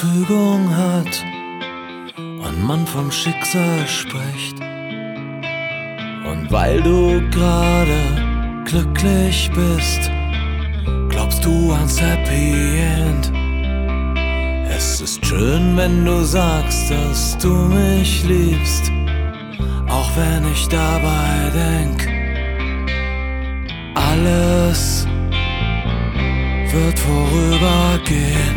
Fügung hat und man vom Schicksal spricht. Und weil du gerade glücklich bist, glaubst du ans Happy End. Es ist schön, wenn du sagst, dass du mich liebst, auch wenn ich dabei denk, alles wird vorübergehen.